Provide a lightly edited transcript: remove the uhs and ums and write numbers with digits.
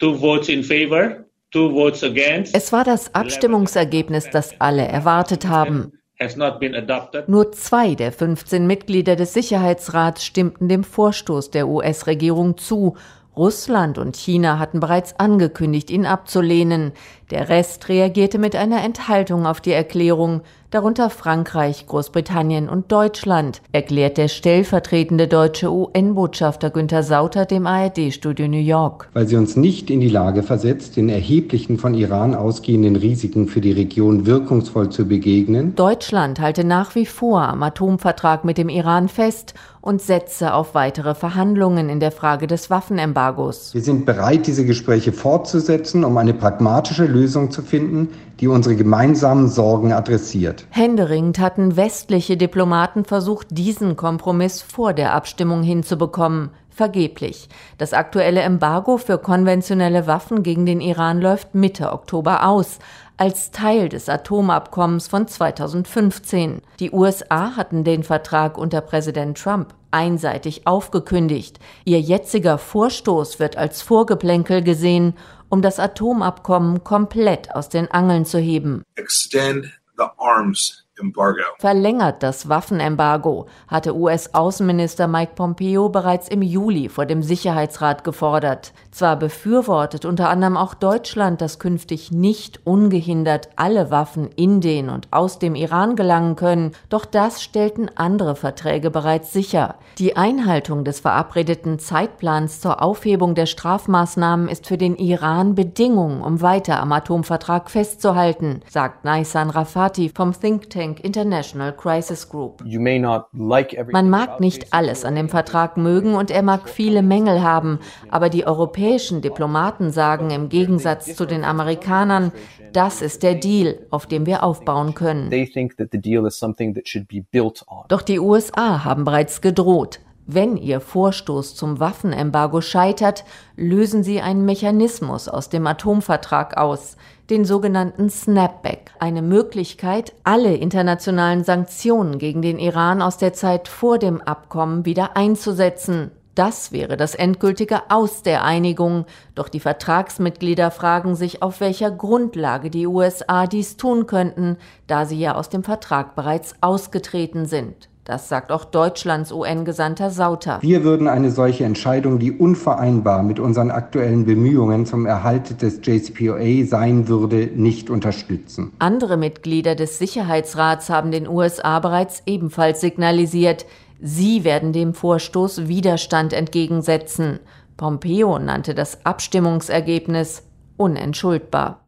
2 votes in favor, 2 votes against. Es war das Abstimmungsergebnis, das alle erwartet haben. Has not been adopted. Nur 2 der 15 Mitglieder des Sicherheitsrats stimmten dem Vorstoß der US-Regierung zu. Russland und China hatten bereits angekündigt, ihn abzulehnen. Der Rest reagierte mit einer Enthaltung auf die Erklärung, darunter Frankreich, Großbritannien und Deutschland, erklärt der stellvertretende deutsche UN-Botschafter Günther Sauter dem ARD-Studio New York. Weil sie uns nicht in die Lage versetzt, den erheblichen von Iran ausgehenden Risiken für die Region wirkungsvoll zu begegnen. Deutschland halte nach wie vor am Atomvertrag mit dem Iran fest und setze auf weitere Verhandlungen in der Frage des Waffenembargos. Wir sind bereit, diese Gespräche fortzusetzen, um eine pragmatische Lösung zu finden, die unsere gemeinsamen Sorgen adressiert. Händeringend hatten westliche Diplomaten versucht, diesen Kompromiss vor der Abstimmung hinzubekommen. Vergeblich. Das aktuelle Embargo für konventionelle Waffen gegen den Iran läuft Mitte Oktober aus, als Teil des Atomabkommens von 2015. Die USA hatten den Vertrag unter Präsident Trump einseitig aufgekündigt. Ihr jetziger Vorstoß wird als Vorgeplänkel gesehen, um das Atomabkommen komplett aus den Angeln zu heben. Extend the arms embargo. Verlängert das Waffenembargo, hatte US-Außenminister Mike Pompeo bereits im Juli vor dem Sicherheitsrat gefordert. Zwar befürwortet unter anderem auch Deutschland, dass künftig nicht ungehindert alle Waffen in den und aus dem Iran gelangen können, doch das stellten andere Verträge bereits sicher. Die Einhaltung des verabredeten Zeitplans zur Aufhebung der Strafmaßnahmen ist für den Iran Bedingung, um weiter am Atomvertrag festzuhalten, sagt Naisan Rafati vom Think Tank International Crisis Group. Man mag nicht alles an dem Vertrag mögen und er mag viele Mängel haben, aber die europäischen Diplomaten sagen im Gegensatz zu den Amerikanern, das ist der Deal, auf dem wir aufbauen können. Doch die USA haben bereits gedroht. Wenn ihr Vorstoß zum Waffenembargo scheitert, lösen sie einen Mechanismus aus dem Atomvertrag aus, den sogenannten Snapback, eine Möglichkeit, alle internationalen Sanktionen gegen den Iran aus der Zeit vor dem Abkommen wieder einzusetzen. Das wäre das endgültige Aus der Einigung, doch die Vertragsmitglieder fragen sich, auf welcher Grundlage die USA dies tun könnten, da sie ja aus dem Vertrag bereits ausgetreten sind. Das sagt auch Deutschlands UN-Gesandter Sauter. Wir würden eine solche Entscheidung, die unvereinbar mit unseren aktuellen Bemühungen zum Erhalt des JCPOA sein würde, nicht unterstützen. Andere Mitglieder des Sicherheitsrats haben den USA bereits ebenfalls signalisiert, sie werden dem Vorstoß Widerstand entgegensetzen. Pompeo nannte das Abstimmungsergebnis unentschuldbar.